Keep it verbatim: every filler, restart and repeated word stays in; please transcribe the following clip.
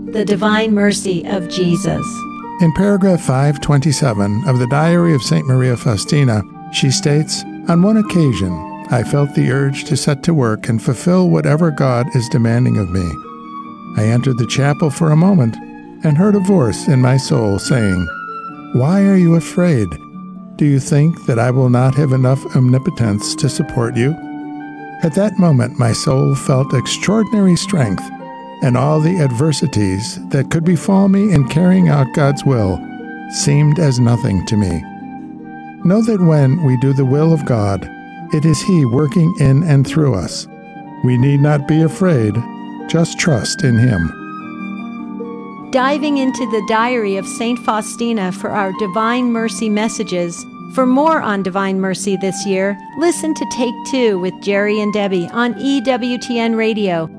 The Divine Mercy of Jesus. In paragraph five twenty-seven of the Diary of Saint Maria Faustina, she states, "On one occasion, I felt the urge to set to work and fulfill whatever God is demanding of me. I entered the chapel for a moment and heard a voice in my soul saying, 'Why are you afraid? Do you think that I will not have enough omnipotence to support you?' At that moment, my soul felt extraordinary strength, and all the adversities that could befall me in carrying out God's will seemed as nothing to me. Know that when we do the will of God, it is He working in and through us. We need not be afraid, just trust in Him." Diving into the Diary of Saint Faustina for our Divine Mercy messages. For more on Divine Mercy this year, listen to Take Two with Jerry and Debbie on E W T N Radio.